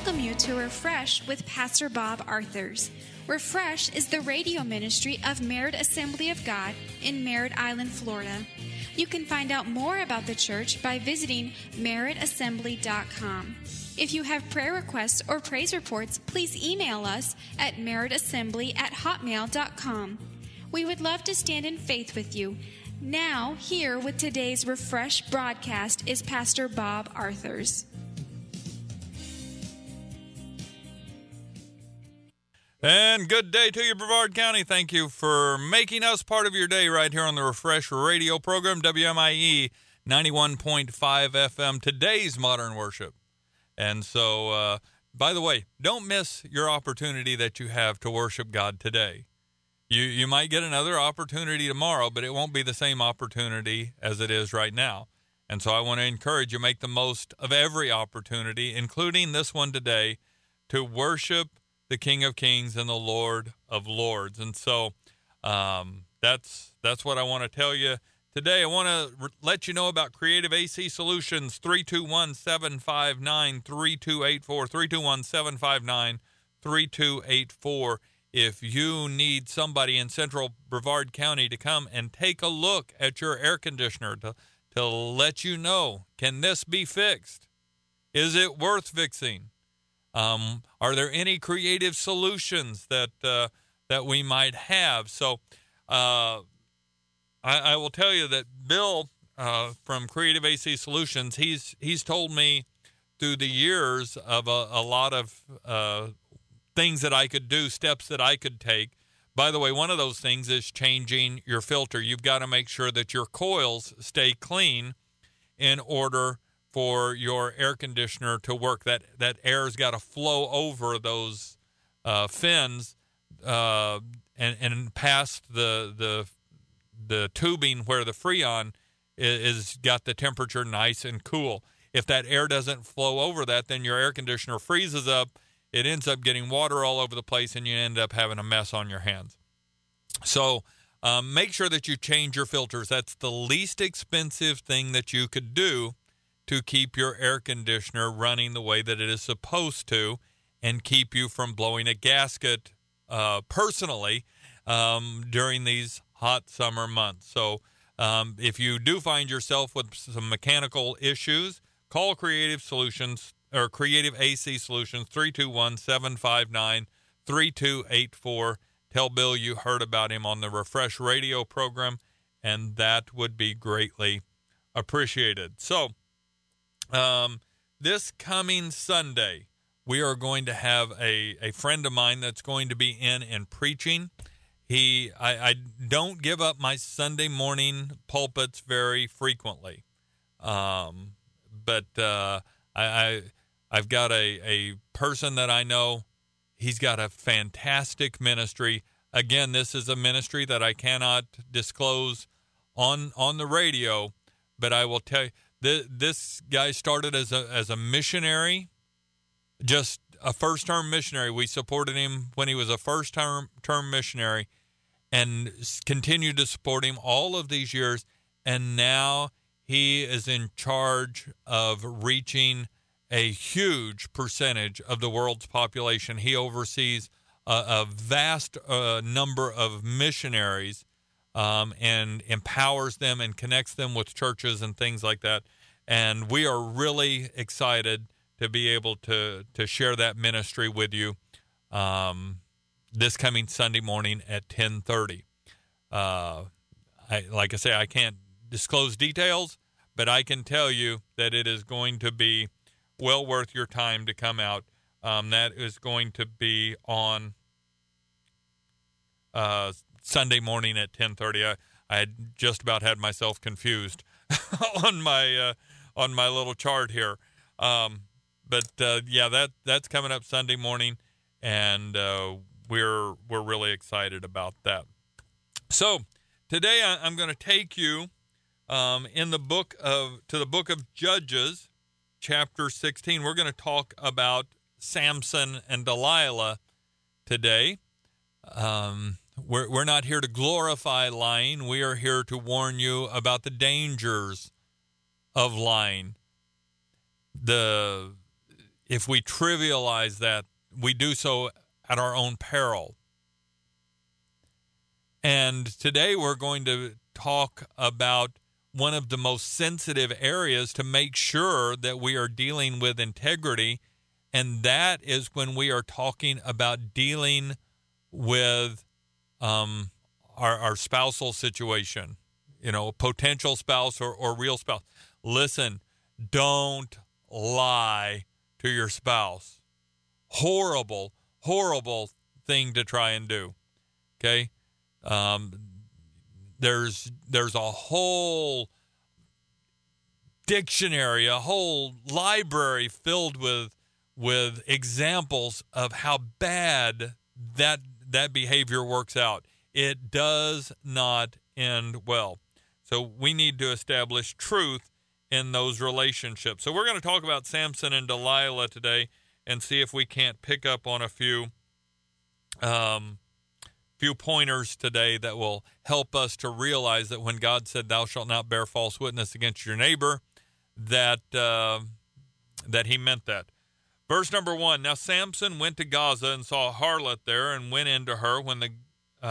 welcome you to Refresh with Pastor Bob Arthurs. Refresh is the radio ministry of Merritt Assembly of God in Merritt Island, Florida. You can find out more about the church by visiting merrittassembly.com. If you have prayer requests or praise reports, please email us at merrittassembly@hotmail.com. We would love to stand in faith with you. Now, here with today's Refresh broadcast is Pastor Bob Arthurs. And good day to you, Brevard County. Thank you for making us part of your day right here on the Refresh radio program, WMIE 91.5 FM, today's Modern Worship. And so, by the way, don't miss your opportunity that you have to worship God today. You might get another opportunity tomorrow, but it won't be the same opportunity as it is right now. And so I want to encourage you, make the most of every opportunity, including this one today, to worship the King of Kings and the Lord of Lords. And so that's what I want to tell you today. I want to let you know about Creative AC Solutions, 321-759-3284, 321-759-3284. If you need somebody in Central Brevard County to come and take a look at your air conditioner to let you know, can this be fixed? Is it worth fixing? Are there any creative solutions that we might have? So I will tell you that Bill from Creative AC Solutions, he's told me through the years of a lot of things that I could do, steps that I could take. By the way, one of those things is changing your filter. You've got to make sure that your coils stay clean in order for your air conditioner to work. That air's got to flow over those fins and past the tubing where the Freon is got the temperature nice and cool. If that air doesn't flow over that, then your air conditioner freezes up. It ends up getting water all over the place, and you end up having a mess on your hands. So make sure that you change your filters. That's the least expensive thing that you could do to keep your air conditioner running the way that it is supposed to and keep you from blowing a gasket personally during these hot summer months. So if you do find yourself with some mechanical issues, call Creative Solutions or Creative AC Solutions, 321-759-3284. Tell Bill you heard about him on the Refresh radio program, and that would be greatly appreciated. So this coming Sunday, we are going to have a friend of mine that's going to be in and preaching. I don't give up my Sunday morning pulpits very frequently, but I've got a person that I know. He's got a fantastic ministry. Again, this is a ministry that I cannot disclose on the radio, but I will tell you, this guy started as a missionary, just a first-term missionary. We supported him when he was a first-term missionary and continued to support him all of these years, and now he is in charge of reaching a huge percentage of the world's population. He oversees a vast number of missionaries and empowers them and connects them with churches and things like that. And we are really excited to be able to share that ministry with you this coming Sunday morning at 10:30. Like I say, I can't disclose details, but I can tell you that it is going to be well worth your time to come out. That is going to be on Sunday morning at 10:30. I had just about had myself confused on my little chart here, but that's coming up Sunday morning, and we're really excited about that. So today I'm going to take you to the book of Judges, chapter 16. We're going to talk about Samson and Delilah today. We're not here to glorify lying. We are here to warn you about the dangers of lying. if we trivialize that, we do so at our own peril. And today we're going to talk about one of the most sensitive areas to make sure that we are dealing with integrity, and that is when we are talking about dealing with our spousal situation, a potential spouse or real spouse. Listen, don't lie to your spouse. Horrible, horrible thing to try and do. Okay? There's a whole dictionary, a whole library filled with examples of how bad that behavior works out. It does not end well. So we need to establish truth in those relationships. So we're going to talk about Samson and Delilah today and see if we can't pick up on a few pointers today that will help us to realize that when God said, "Thou shalt not bear false witness against your neighbor," that he meant that. Verse number 1, Now Samson went to Gaza and saw a harlot there and went into her. When the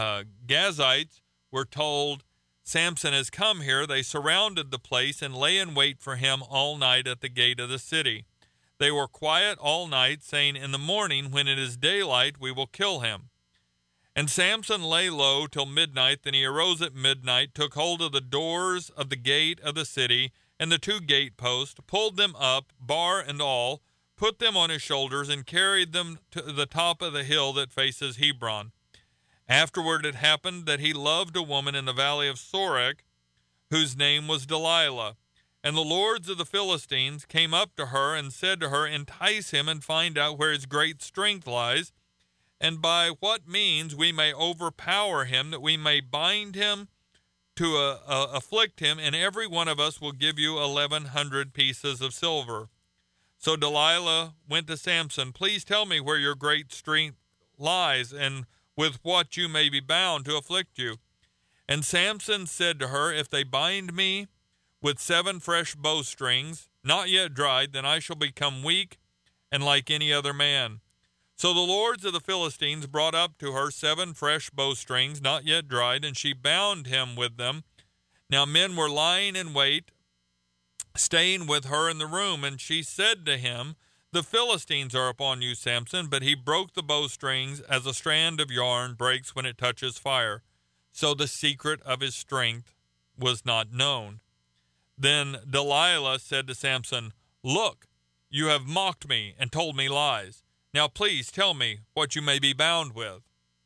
Gazites were told, "Samson has come here," they surrounded the place and lay in wait for him all night at the gate of the city. They were quiet all night, saying, "In the morning, when it is daylight, we will kill him." And Samson lay low till midnight. Then he arose at midnight, took hold of the doors of the gate of the city and the 2 gateposts, pulled them up, bar and all, put them on his shoulders, and carried them to the top of the hill that faces Hebron. Afterward it happened that he loved a woman in the valley of Sorek, whose name was Delilah. And the lords of the Philistines came up to her and said to her, "Entice him and find out where his great strength lies, and by what means we may overpower him, that we may bind him to afflict him, and every one of us will give you 1,100 pieces of silver." So Delilah went to Samson, "Please tell me where your great strength lies, and with what you may be bound to afflict you." And Samson said to her, "If they bind me with 7 fresh bowstrings, not yet dried, then I shall become weak and like any other man." So the lords of the Philistines brought up to her 7 fresh bowstrings, not yet dried, and she bound him with them. Now men were lying in wait, staying with her in the room, and she said to him, "The Philistines are upon you, Samson." But he broke the bowstrings as a strand of yarn breaks when it touches fire. So the secret of his strength was not known. Then Delilah said to Samson, "Look, you have mocked me and told me lies. Now please tell me what you may be bound with."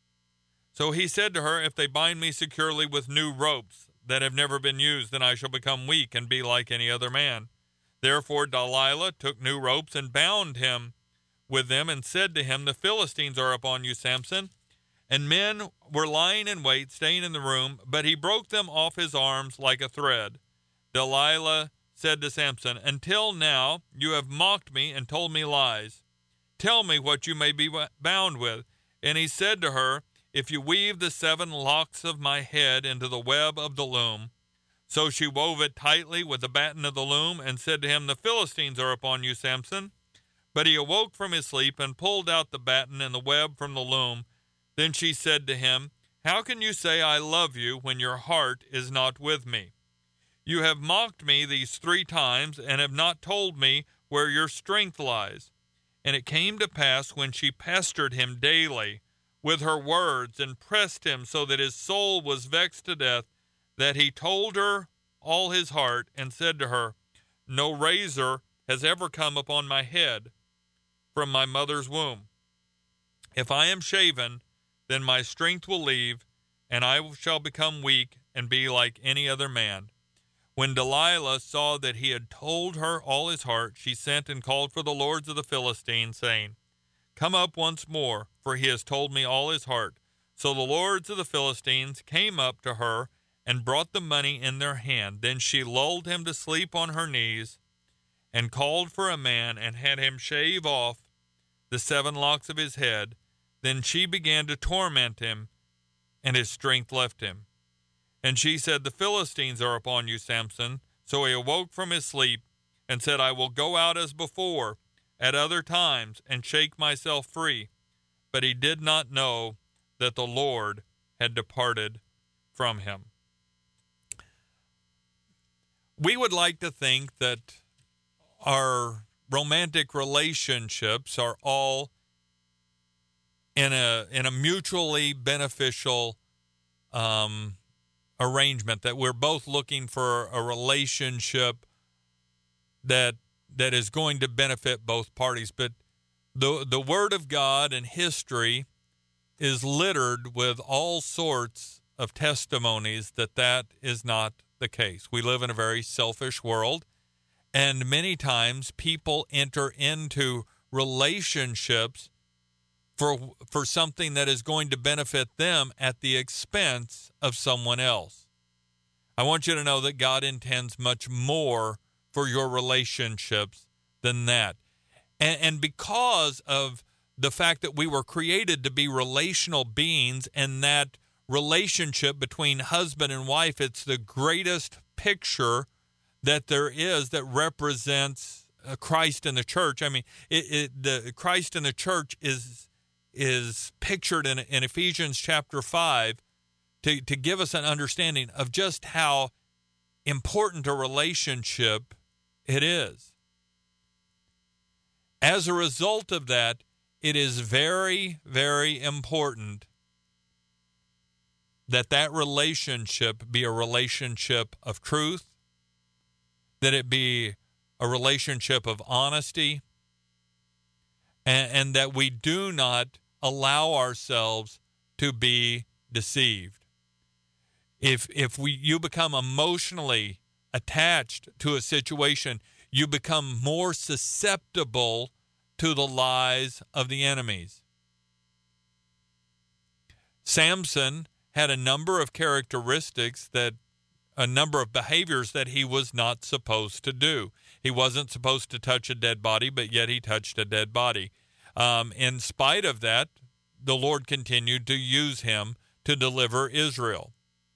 So he said to her, "If they bind me securely with new ropes that have never been used, then I shall become weak and be like any other man." Therefore Delilah took new ropes and bound him with them and said to him, "The Philistines are upon you, Samson." And men were lying in wait, staying in the room, but he broke them off his arms like a thread. Delilah said to Samson, "Until now you have mocked me and told me lies. Tell me what you may be bound with." And he said to her, "If you weave the 7 locks of my head into the web of the loom." So she wove it tightly with the batten of the loom and said to him, "The Philistines are upon you, Samson." But he awoke from his sleep and pulled out the batten and the web from the loom. Then she said to him, "How can you say I love you when your heart is not with me? You have mocked me these 3 times and have not told me where your strength lies." And it came to pass, when she pestered him daily with her words and pressed him so that his soul was vexed to death, that he told her all his heart and said to her, "No razor has ever come upon my head from my mother's womb. If I am shaven, then my strength will leave, and I shall become weak and be like any other man." When Delilah saw that he had told her all his heart, she sent and called for the lords of the Philistines, saying, "Come up once more, for he has told me all his heart." So the lords of the Philistines came up to her and brought the money in their hand. Then she lulled him to sleep on her knees and called for a man and had him shave off the 7 locks of his head. Then she began to torment him, and his strength left him. And she said, "The Philistines are upon you, Samson." So he awoke from his sleep and said, "I will go out as before, at other times and shake myself free. But he did not know that the Lord had departed from him. We would like to think that our romantic relationships are all in a mutually beneficial arrangement, that we're both looking for a relationship that is going to benefit both parties. But the Word of God and history is littered with all sorts of testimonies that is not the case. We live in a very selfish world, and many times people enter into relationships for something that is going to benefit them at the expense of someone else. I want you to know that God intends much more for your relationships than that. And because of the fact that we were created to be relational beings, and that relationship between husband and wife, it's the greatest picture that there is that represents Christ in the church. I mean, the Christ in the church is pictured in Ephesians chapter 5 to give us an understanding of just how important a relationship it is. As a result of that, it is very, very important that relationship be a relationship of truth, that it be a relationship of honesty, and that we do not allow ourselves to be deceived. If you become emotionally attached to a situation, you become more susceptible to the lies of the enemies. Samson had a number of characteristics, a number of behaviors that he was not supposed to do. He wasn't supposed to touch a dead body, but yet he touched a dead body. In spite of that, the Lord continued to use him to deliver Israel.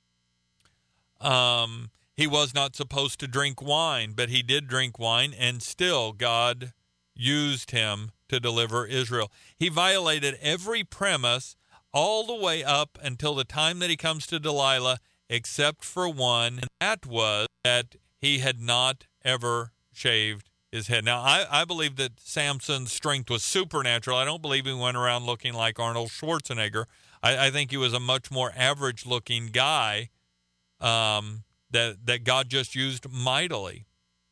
He was not supposed to drink wine, but he did drink wine, and still God used him to deliver Israel. He violated every premise all the way up until the time that he comes to Delilah, except for one, and that was that he had not ever shaved his head. Now, I believe that Samson's strength was supernatural. I don't believe he went around looking like Arnold Schwarzenegger. I think he was a much more average-looking guy that God just used mightily.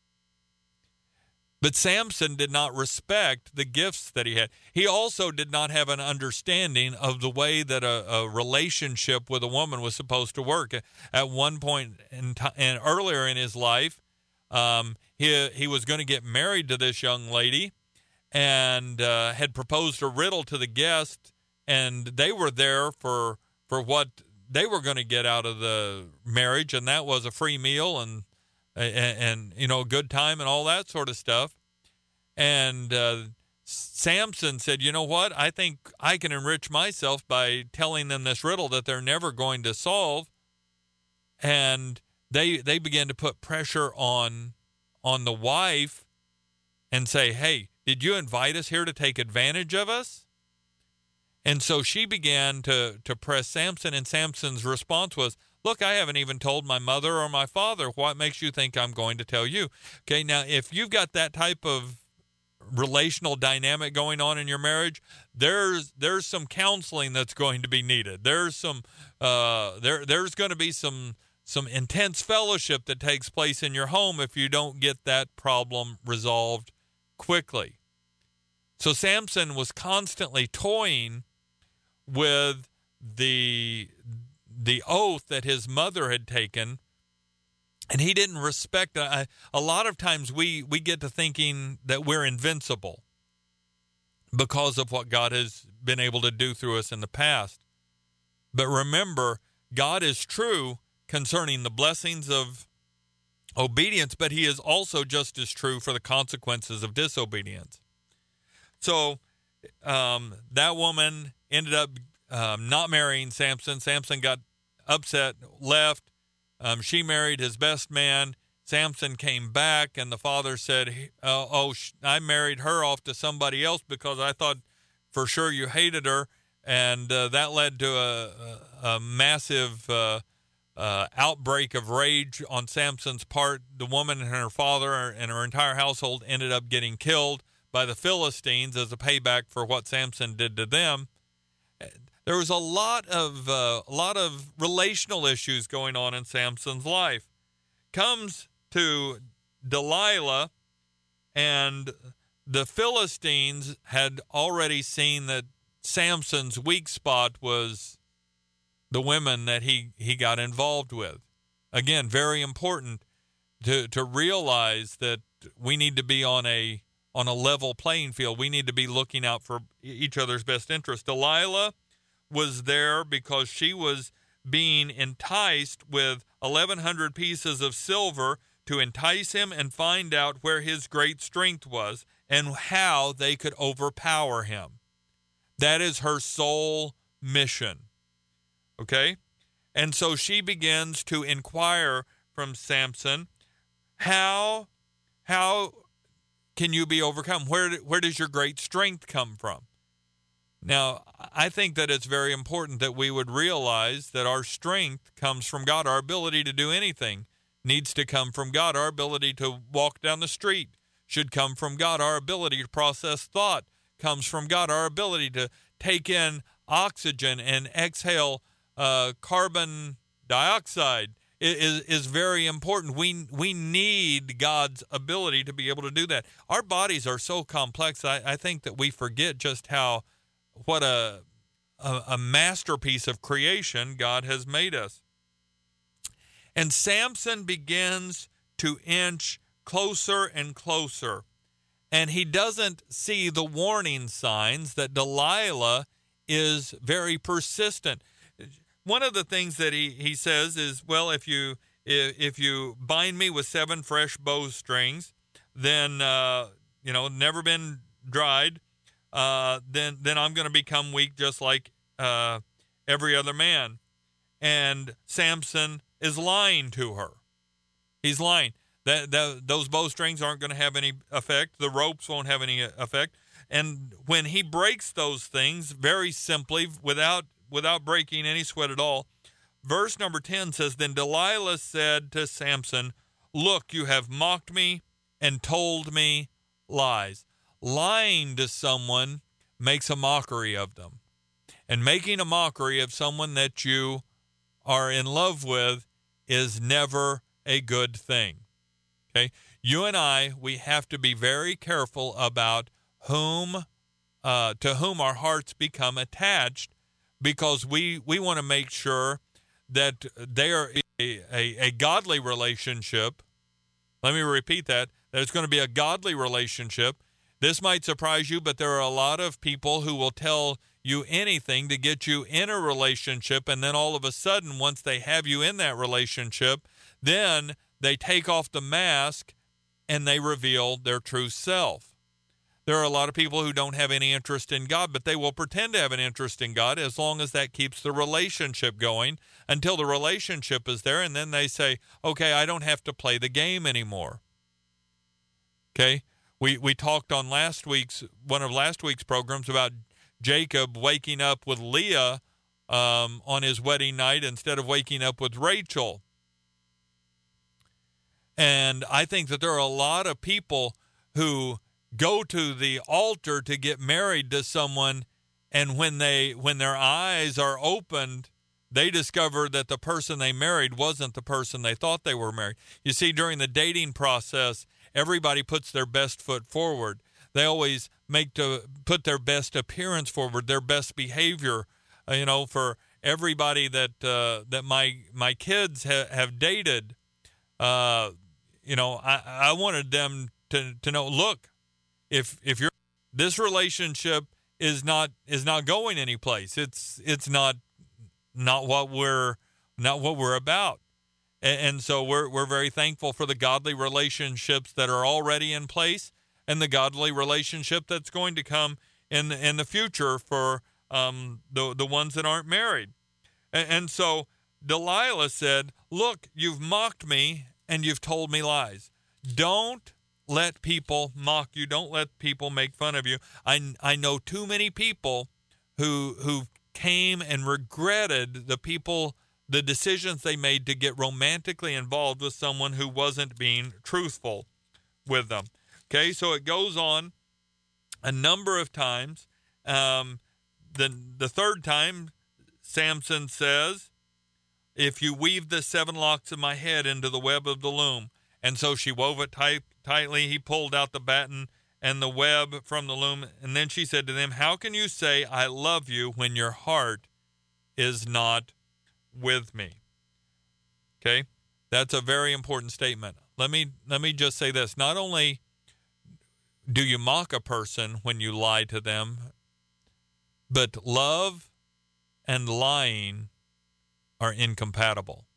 But Samson did not respect the gifts that he had. He also did not have an understanding of the way that a relationship with a woman was supposed to work. At one point and earlier in his life, he was going to get married to this young lady, and had proposed a riddle to the guest, and they were there for what they were going to get out of the marriage, and that was a free meal and good time and all that sort of stuff. And Samson said, you know what? I think I can enrich myself by telling them this riddle that they're never going to solve. And they began to put pressure on the wife and say, hey, did you invite us here to take advantage of us? And so she began to press Samson, and Samson's response was, look, I haven't even told my mother or my father. What makes you think I'm going to tell you? Okay, now if you've got that type of relational dynamic going on in your marriage, there's some counseling that's going to be needed. There's some there's going to be some intense fellowship that takes place in your home if you don't get that problem resolved quickly. So Samson was constantly toying with the oath that his mother had taken, and he didn't respect it. A lot of times we get to thinking that we're invincible because of what God has been able to do through us in the past. But remember, God is true concerning the blessings of obedience, but he is also just as true for the consequences of disobedience. So that woman ended up not marrying Samson. Samson got upset, left. She married his best man. Samson came back, and the father said, I married her off to somebody else because I thought for sure you hated her. And that led to a massive outbreak of rage on Samson's part. The woman and her father and her entire household ended up getting killed by the Philistines as a payback for what Samson did to them. There was a lot of relational issues going on in Samson's life. Comes to Delilah, and the Philistines had already seen that Samson's weak spot was the women that he got involved with. Again, very important to realize that we need to be on a level playing field. We need to be looking out for each other's best interest. Delilah was there because she was being enticed with 1,100 pieces of silver to entice him and find out where his great strength was and how they could overpower him. That is her sole mission. Okay? And so she begins to inquire from Samson, how can you be overcome? Where does your great strength come from? Now, I think that it's very important that we would realize that our strength comes from God. Our ability to do anything needs to come from God. Our ability to walk down the street should come from God. Our ability to process thought comes from God. Our ability to take in oxygen and exhale carbon dioxide is very important. We need God's ability to be able to do that. Our bodies are so complex. I think that we forget just what a masterpiece of creation God has made us. And Samson begins to inch closer and closer, and he doesn't see the warning signs that Delilah is very persistent. One of the things that he says is, well, if you bind me with 7 fresh bowstrings, then never been dried, then I'm going to become weak just like every other man. And Samson is lying to her. He's lying. Those bowstrings aren't going to have any effect. The ropes won't have any effect. And when he breaks those things, very simply, without breaking any sweat at all, verse number 10 says, Then Delilah said to Samson, Look, you have mocked me and told me lies. Lying to someone makes a mockery of them. And making a mockery of someone that you are in love with is never a good thing. Okay? You and we have to be very careful about to whom our hearts become attached, because we want to make sure that they are a godly relationship. Let me repeat that it's going to be a godly relationship. This might surprise you, but there are a lot of people who will tell you anything to get you in a relationship, and then all of a sudden, once they have you in that relationship, then they take off the mask and they reveal their true self. There are a lot of people who don't have any interest in God, but they will pretend to have an interest in God as long as that keeps the relationship going until the relationship is there, and then they say, okay, I don't have to play the game anymore. Okay? We talked on one of last week's programs about Jacob waking up with Leah on his wedding night instead of waking up with Rachel. And I think that there are a lot of people who go to the altar to get married to someone, and when their eyes are opened, they discover that the person they married wasn't the person they thought they were married. You see, during the dating process, everybody puts their best foot forward. They always put their best appearance forward, their best behavior. For everybody that my kids have dated, I wanted them to know, look, if this relationship is not going anyplace, it's not what we're about. And so we're very thankful for the godly relationships that are already in place, and the godly relationship that's going to come in the future for the ones that aren't married. And so Delilah said, look, you've mocked me and you've told me lies. Don't let people mock you. Don't let people make fun of you. I know too many people who came and regretted the decisions they made to get romantically involved with someone who wasn't being truthful with them. Okay, so it goes on a number of times. The third time, Samson says, if you weave the 7 locks of my head into the web of the loom. And so she wove it tightly. He pulled out the batten and the web from the loom. And then she said to them, how can you say I love you when your heart is not with me? Okay, that's a very important statement. Let me just say this. Not only do you mock a person when you lie to them, but love and lying are incompatible.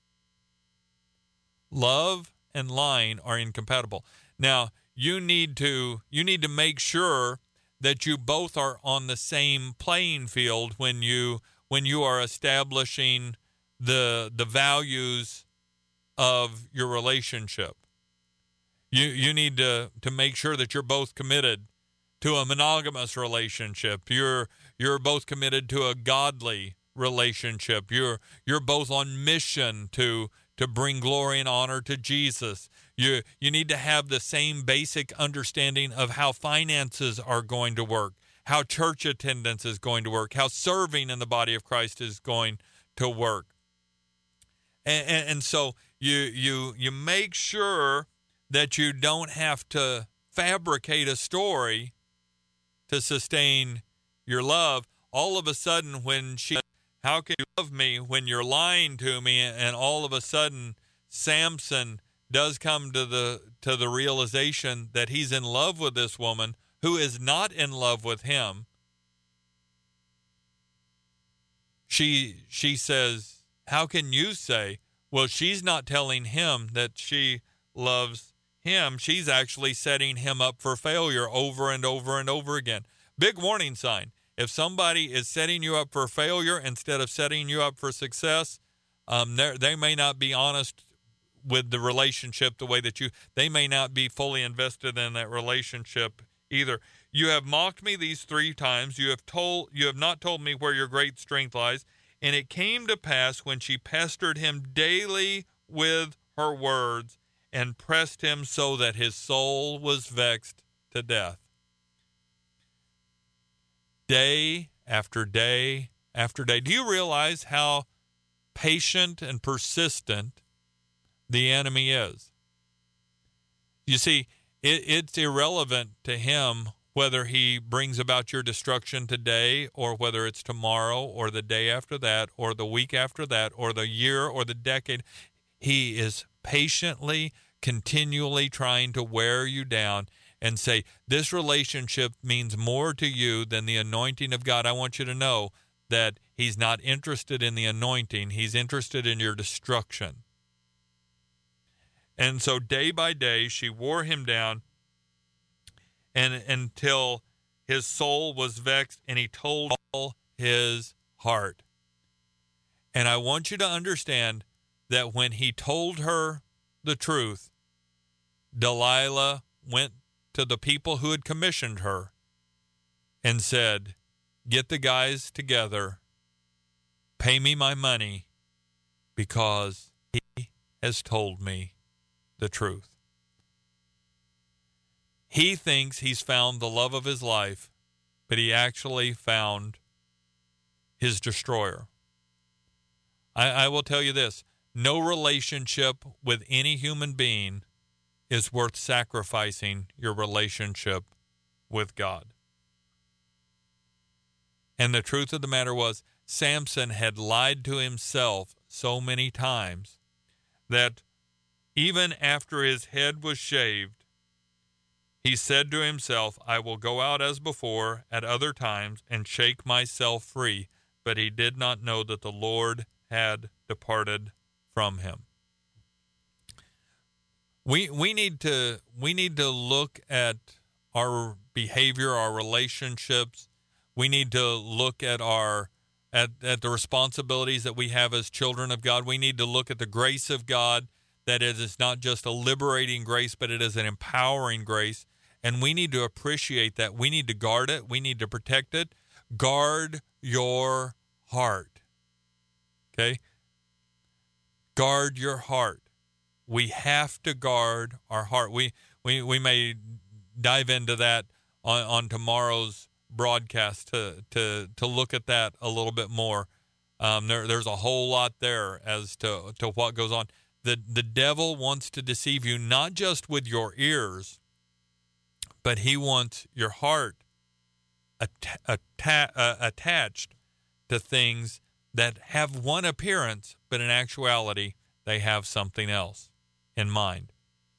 Love and lying are incompatible. Now, you need to make sure that you both are on the same playing field when you are establishing the values of your relationship. You need to make sure that you're both committed to a monogamous relationship. You're both committed to a godly relationship. You're both on mission to bring glory and honor to Jesus. You need to have the same basic understanding of how finances are going to work, how church attendance is going to work, how serving in the body of Christ is going to work. And so you make sure that you don't have to fabricate a story to sustain your love. All of a sudden, when she said, how can you love me when you're lying to me? And all of a sudden, Samson does come to the realization that he's in love with this woman who is not in love with him. She says, how can you say? Well, she's not telling him that she loves him. She's actually setting him up for failure over and over and over again. Big warning sign. If somebody is setting you up for failure instead of setting you up for success, they may not be honest with the relationship the way that they may not be fully invested in that relationship either. You have mocked me these 3 times. You have not told me where your great strength lies. And it came to pass when she pestered him daily with her words and pressed him so that his soul was vexed to death. Day after day after day. Do you realize how patient and persistent the enemy is? You see, it's irrelevant to him whether he brings about your destruction today or whether it's tomorrow or the day after that or the week after that or the year or the decade. He is patiently, continually trying to wear you down and say, this relationship means more to you than the anointing of God. I want you to know that he's not interested in the anointing. He's interested in your destruction. And so day by day, she wore him down and until his soul was vexed and he told all his heart. And I want you to understand that when he told her the truth, Delilah went to the people who had commissioned her and said, get the guys together, pay me my money because he has told me the truth. He thinks he's found the love of his life, but he actually found his destroyer. I will tell you this, no relationship with any human being is worth sacrificing your relationship with God. And the truth of the matter was, Samson had lied to himself so many times that even after his head was shaved, he said to himself, I will go out as before at other times and shake myself free. But he did not know that the Lord had departed from him. We need to look at our behavior, our relationships. We need to look at at the responsibilities that we have as children of God. We need to look at the grace of God that it is not just a liberating grace, but it is an empowering grace. And we need to appreciate that. We need to guard it. We need to protect it. Guard your heart. Okay? Guard your heart. We have to guard our heart. We may dive into that on tomorrow's broadcast to look at that a little bit more. There's a whole lot there as to what goes on. The devil wants to deceive you not just with your ears, but he wants your heart attached to things that have one appearance, but in actuality, they have something else in mind.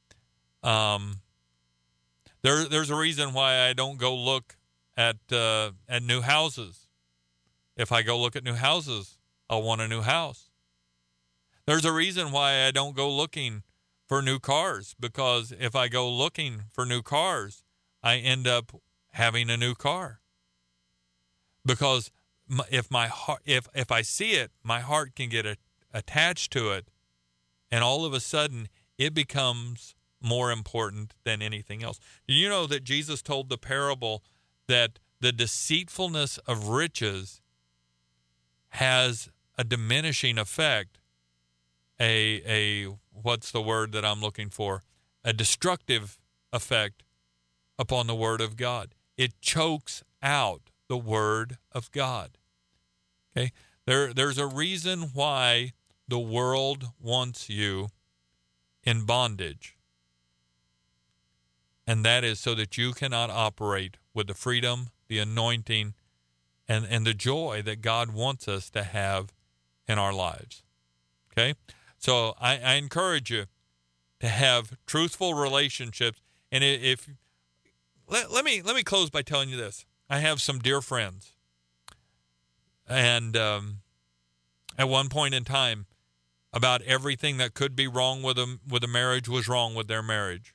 There's a reason why I don't go look at new houses. If I go look at new houses, I'll want a new house. There's a reason why I don't go looking for new cars, because if I go looking for new cars, I end up having a new car. Because if I see it, my heart can get attached to it, and all of a sudden it becomes more important than anything else. Do you know that Jesus told the parable that the deceitfulness of riches has a diminishing effect, what's the word that I'm looking for? A destructive effect upon the Word of God. It chokes out the Word of God. Okay? There's a reason why the world wants you in bondage. And that is so that you cannot operate with the freedom, the anointing, and the joy that God wants us to have in our lives. Okay? So I encourage you to have truthful relationships. And let me close by telling you this. I have some dear friends. And at one point in time, about everything that could be wrong with a marriage was wrong with their marriage.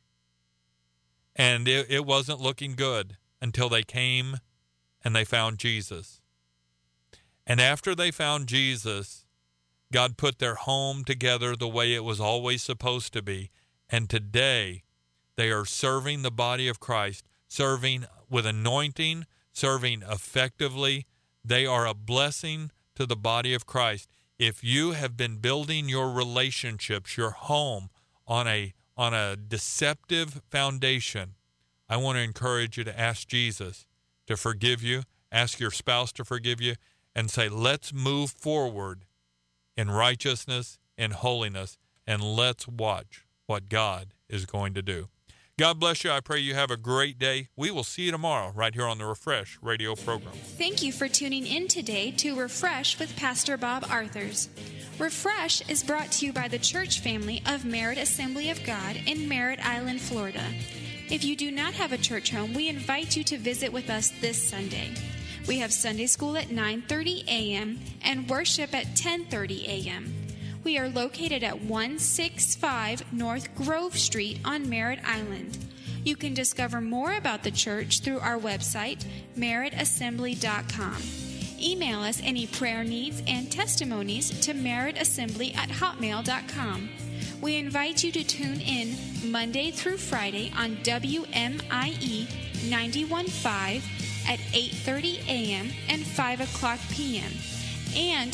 And it wasn't looking good until they came and they found Jesus. And after they found Jesus, God put their home together the way it was always supposed to be. And today, they are serving the body of Christ, serving with anointing, serving effectively. They are a blessing to the body of Christ. If you have been building your relationships, your home, on a deceptive foundation, I want to encourage you to ask Jesus to forgive you, ask your spouse to forgive you, and say, let's move forward in righteousness and holiness, and let's watch what God is going to do. God bless you. I pray you have a great day. We will see you tomorrow right here on the Refresh radio program. Thank you for tuning in today to Refresh with Pastor Bob Arthurs. Refresh is brought to you by the church family of Merritt Assembly of God in Merritt Island, Florida. If you do not have a church home, we invite you to visit with us this Sunday. We have Sunday school at 9:30 a.m. and worship at 10:30 a.m. We are located at 165 North Grove Street on Merritt Island. You can discover more about the church through our website, merrittassembly.com. Email us any prayer needs and testimonies to merrittassembly@hotmail.com. We invite you to tune in Monday through Friday on WMIE 91.5 at 8:30 a.m. and 5 o'clock p.m. and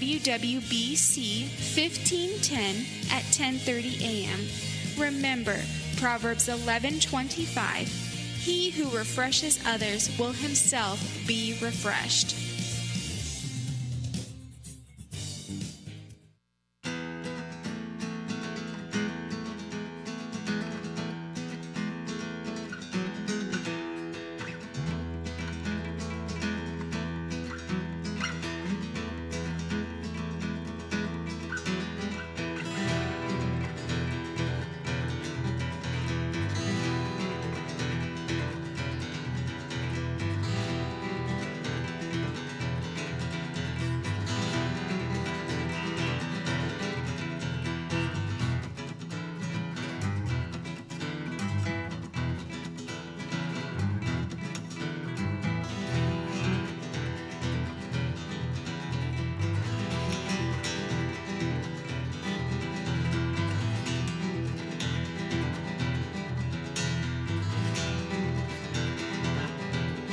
WWBC 1510 at 10:30 a.m. Remember, Proverbs 11:25, he who refreshes others will himself be refreshed.